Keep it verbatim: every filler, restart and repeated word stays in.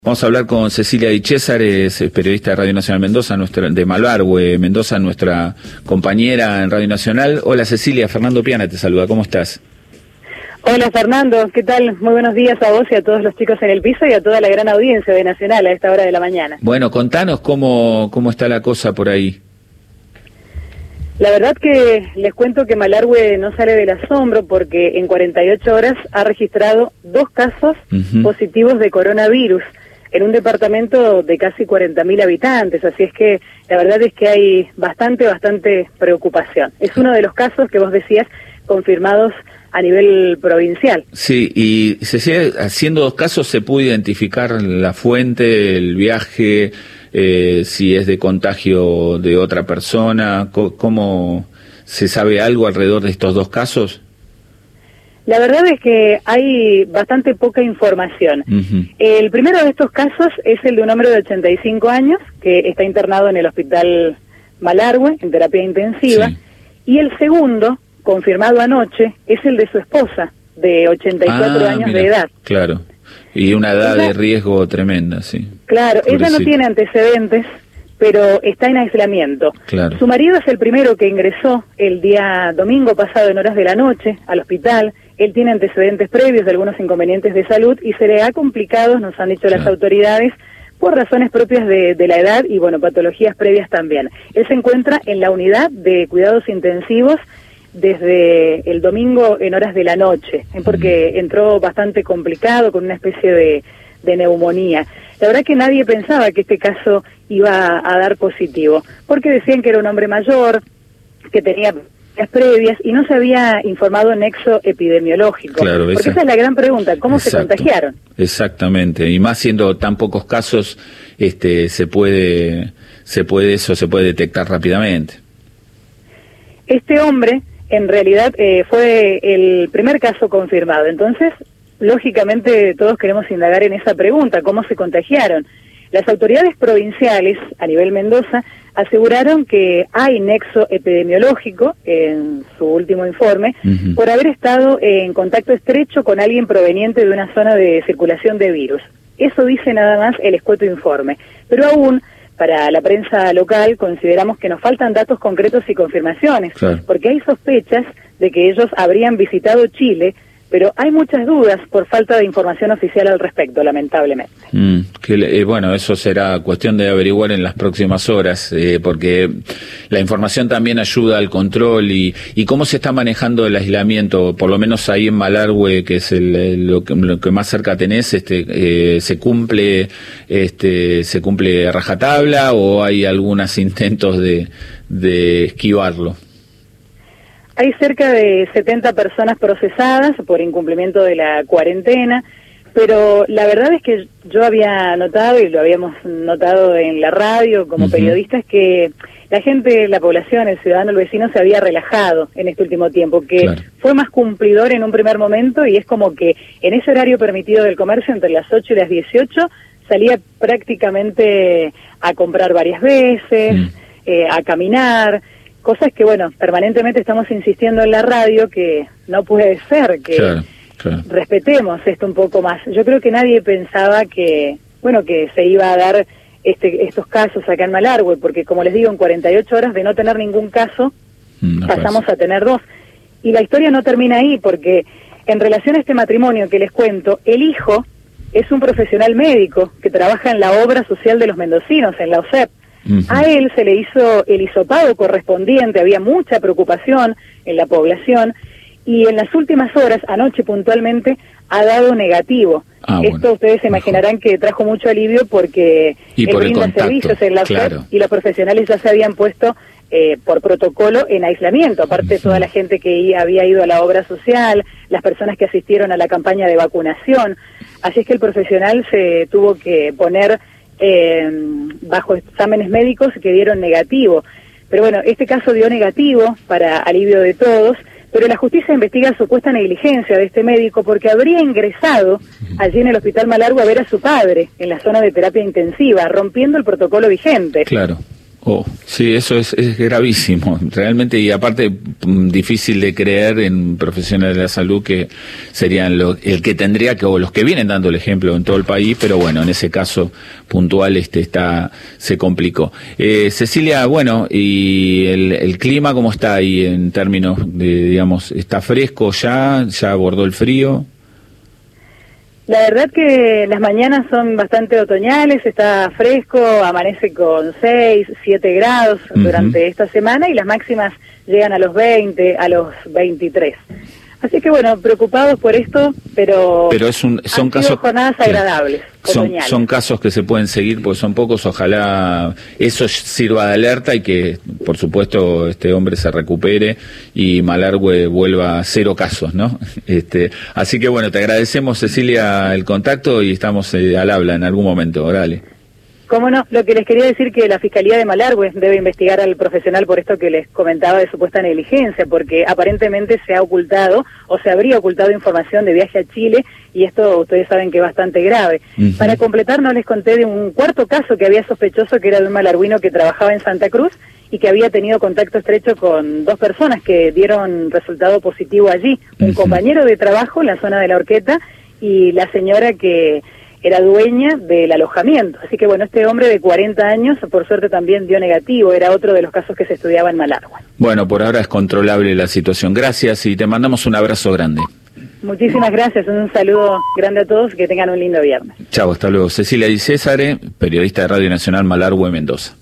Vamos a hablar con Cecilia Di César, es periodista de Radio Nacional Mendoza, nuestra, de Malvargue, Mendoza, nuestra compañera en Radio Nacional. Hola Cecilia, Fernando Piana te saluda, ¿cómo estás? Hola Fernando, ¿qué tal? Muy buenos días a vos y a todos los chicos en el piso y a toda la gran audiencia de Nacional a esta hora de la mañana. Bueno, contanos cómo, cómo está la cosa por ahí. La verdad que les cuento que Malvargue no sale del asombro porque en cuarenta y ocho horas ha registrado dos casos uh-huh. positivos de coronavirus en un departamento de casi cuarenta mil habitantes, así es que la verdad es que hay bastante, bastante preocupación. Es uno de los casos que vos decías confirmados a nivel provincial. Sí, y Cecilia, haciendo dos casos se pudo identificar la fuente, el viaje, eh, si es de contagio de otra persona, ¿cómo se sabe algo alrededor de estos dos casos? La verdad es que hay bastante poca información. Uh-huh. El primero de estos casos es el de un hombre de ochenta y cinco años que está internado en el hospital Malvargue, en terapia intensiva, sí. Y el segundo, confirmado anoche, es el de su esposa, de ochenta y cuatro ah, años mira, de edad. Claro, y una edad ella, de riesgo tremenda, sí. Claro, Pobrecito. Ella no tiene antecedentes, pero está en aislamiento. Claro. Su marido es el primero que ingresó el día domingo pasado en horas de la noche al hospital. Él tiene antecedentes previos de algunos inconvenientes de salud y se le ha complicado, nos han dicho claro. las autoridades, por razones propias de, de la edad y, bueno, patologías previas también. Él se encuentra en la unidad de cuidados intensivos desde el domingo en horas de la noche, porque entró bastante complicado con una especie de, de neumonía. La verdad que nadie pensaba que este caso iba a dar positivo, porque decían que era un hombre mayor, que tenía previas y no se había informado nexo epidemiológico. Claro, porque esa, esa es la gran pregunta, ¿cómo exacto, se contagiaron? Exactamente, y más siendo tan pocos casos, este, se puede, se puede eso se puede detectar rápidamente. Este hombre, en realidad, eh, fue el primer caso confirmado. Entonces, lógicamente, todos queremos indagar en esa pregunta, ¿cómo se contagiaron? Las autoridades provinciales, a nivel Mendoza, aseguraron que hay nexo epidemiológico en su último informe uh-huh. por haber estado en contacto estrecho con alguien proveniente de una zona de circulación de virus. Eso dice nada más el escueto informe. Pero aún, para la prensa local, consideramos que nos faltan datos concretos y confirmaciones, claro. porque hay sospechas de que ellos habrían visitado Chile, pero hay muchas dudas por falta de información oficial al respecto, lamentablemente. Mm, que, eh, bueno, eso será cuestión de averiguar en las próximas horas, eh, porque la información también ayuda al control y, y cómo se está manejando el aislamiento, por lo menos ahí en Malvargue, que es el, el, lo, que, lo que más cerca tenés, este, eh, se cumple, este, se cumple a rajatabla o hay algunos intentos de, de esquivarlo. Hay cerca de setenta personas procesadas por incumplimiento de la cuarentena, pero la verdad es que yo había notado, y lo habíamos notado en la radio como uh-huh. periodistas, que la gente, la población, el ciudadano, el vecino se había relajado en este último tiempo, que claro. fue más cumplidor en un primer momento y es como que en ese horario permitido del comercio, entre las ocho y las dieciocho, salía prácticamente a comprar varias veces, uh-huh. eh, a caminar... Cosas que, bueno, permanentemente estamos insistiendo en la radio que no puede ser, que claro, claro. respetemos esto un poco más. Yo creo que nadie pensaba que, bueno, que se iba a dar este, estos casos acá en Malvargue, porque como les digo, en cuarenta y ocho horas de no tener ningún caso, no pasamos pasa. a tener dos. Y la historia no termina ahí, porque en relación a este matrimonio que les cuento, el hijo es un profesional médico que trabaja en la obra social de los mendocinos, en la O S E P. Uh-huh. A él se le hizo el hisopado correspondiente, había mucha preocupación en la población y en las últimas horas, anoche puntualmente, ha dado negativo. Ah, Esto bueno, ustedes se imaginarán mejor. que trajo mucho alivio porque y él por brinda el servicios en la claro. O S E P y los profesionales ya se habían puesto eh, por protocolo en aislamiento, aparte uh-huh. toda la gente que había ido a la obra social, las personas que asistieron a la campaña de vacunación. Así es que el profesional se tuvo que poner Eh, bajo exámenes médicos que dieron negativo. Pero bueno, este caso dio negativo para alivio de todos, pero la justicia investiga supuesta negligencia de este médico porque habría ingresado allí en el hospital Malvargue a ver a su padre en la zona de terapia intensiva, rompiendo el protocolo vigente. Claro. Oh, sí, eso es, es gravísimo, realmente, y aparte difícil de creer en profesionales de la salud que serían lo, el que tendría que, o los que vienen dando el ejemplo en todo el país, pero bueno, en ese caso puntual este está se complicó. Eh, Cecilia, bueno, y el, el clima, ¿cómo está ahí en términos de, digamos, está fresco ya, ya abordó el frío? La verdad que las mañanas son bastante otoñales, está fresco, amanece con seis, siete grados uh-huh. durante esta semana y las máximas llegan a los veinte, a los veintitrés. Así que bueno, preocupados por esto, pero, pero es un, son han casos, sido jornadas sí, agradables. Son, son casos que se pueden seguir porque son pocos, ojalá eso sirva de alerta y que por supuesto este hombre se recupere y Malargüe vuelva a cero casos, ¿no? Este, así que bueno, te agradecemos, Cecilia, el contacto y estamos eh, al habla en algún momento, dale. Cómo no, lo que les quería decir que la Fiscalía de Malargüe debe investigar al profesional por esto que les comentaba de supuesta negligencia, porque aparentemente se ha ocultado o se habría ocultado información de viaje a Chile y esto ustedes saben que es bastante grave. Uh-huh. Para completar, no les conté de un cuarto caso que había sospechoso que era de un malarguino que trabajaba en Santa Cruz y que había tenido contacto estrecho con dos personas que dieron resultado positivo allí, un uh-huh. compañero de trabajo en la zona de la Horqueta y la señora que era dueña del alojamiento. Así que bueno, este hombre de cuarenta años, por suerte también dio negativo, era otro de los casos que se estudiaba en Malargüe. Bueno, por ahora es controlable la situación. Gracias y te mandamos un abrazo grande. Muchísimas gracias, un saludo grande a todos, que tengan un lindo viernes. Chao, hasta luego. Cecilia Di Césare, periodista de Radio Nacional Malargüe, Mendoza.